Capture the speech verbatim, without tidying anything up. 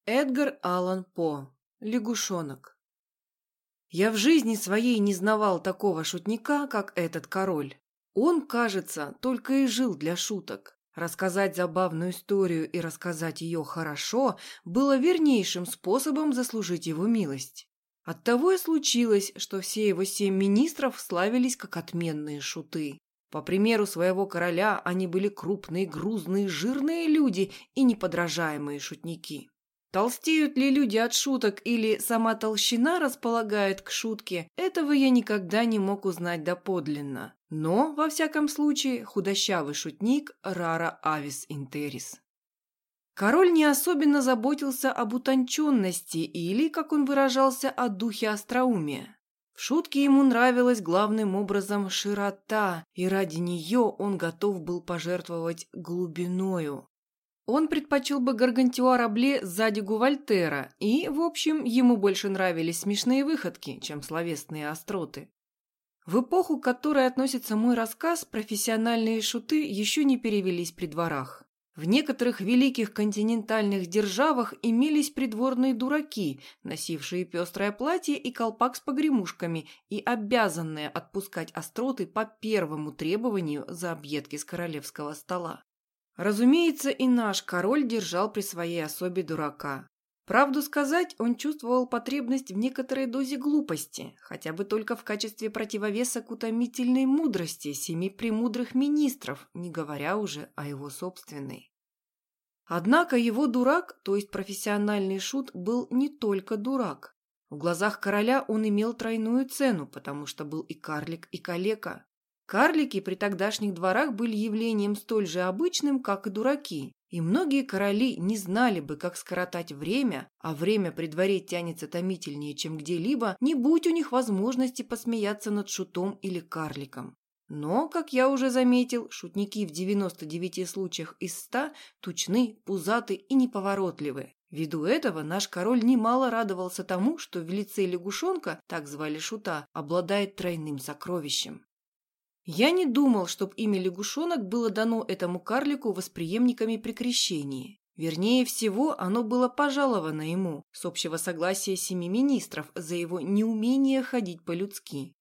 Эдгар Аллан По. Лягушонок. Я в жизни своей не знавал такого шутника, как этот король. Он, кажется, только и жил для шуток. Рассказать забавную историю и рассказать ее хорошо было вернейшим способом заслужить его милость. Оттого и случилось, что все его семь министров славились как отменные шуты. По примеру своего короля они были крупные, грузные, жирные люди и неподражаемые шутники. Толстеют ли люди от шуток или сама толщина располагает к шутке, этого я никогда не мог узнать доподлинно. Но, во всяком случае, худощавый шутник рара авис интерис. Король не особенно заботился об утонченности или, как он выражался, о духе остроумия. В шутке ему нравилась главным образом широта, и ради нее он готов был пожертвовать глубиною. Он предпочел бы Гаргантюа Рабле сзади Вольтера, и, в общем, ему больше нравились смешные выходки, чем словесные остроты. В эпоху, к которой относится мой рассказ, профессиональные шуты еще не перевелись при дворах. В некоторых великих континентальных державах имелись придворные дураки, носившие пестрое платье и колпак с погремушками и обязанные отпускать остроты по первому требованию за объедки с королевского стола. Разумеется, и наш король держал при своей особе дурака. Правду сказать, он чувствовал потребность в некоторой дозе глупости, хотя бы только в качестве противовеса к утомительной мудрости семи премудрых министров, не говоря уже о его собственной. Однако его дурак, то есть профессиональный шут, был не только дурак. В глазах короля он имел тройную цену, потому что был и карлик, и калека. Карлики при тогдашних дворах были явлением столь же обычным, как и дураки, и многие короли не знали бы, как скоротать время, а время при дворе тянется томительнее, чем где-либо, не будь у них возможности посмеяться над шутом или карликом. Но, как я уже заметил, шутники в девяноста девяти случаях из ста тучны, пузаты и неповоротливы. Ввиду этого наш король немало радовался тому, что в лице лягушонка, так звали шута, обладает тройным сокровищем. Я не думал, чтоб имя лягушонок было дано этому карлику восприемниками при крещении. Вернее всего, оно было пожаловано ему, с общего согласия семи министров, за его неумение ходить по-людски.